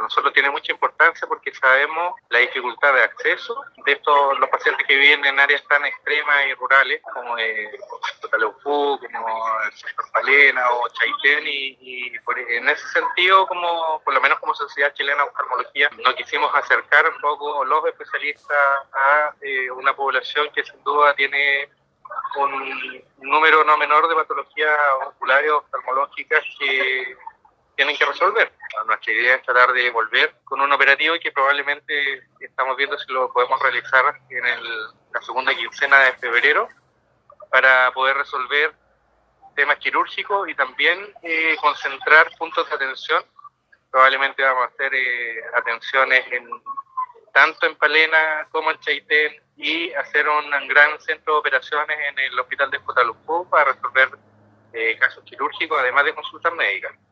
nosotros tiene mucha importancia porque sabemos la dificultad de acceso de los pacientes que viven en áreas tan extremas y rurales como Totaleupú, como el sector Palena o Chaitén, en ese sentido, como por lo menos como Sociedad Chilena de Oftalmología, nos quisimos acercar un poco los especialistas a una población que sin duda tiene un número no menor de patologías oculares o oftalmológicas que tienen que resolver. Nuestra idea es tratar de volver con un operativo que probablemente estamos viendo si lo podemos realizar en la segunda quincena de febrero para poder resolver temas quirúrgicos y también concentrar puntos de atención. Probablemente vamos a hacer atenciones tanto en Palena como en Chaitén y hacer un gran centro de operaciones en el hospital de Cotalupó para resolver casos quirúrgicos, además de consultas médicas.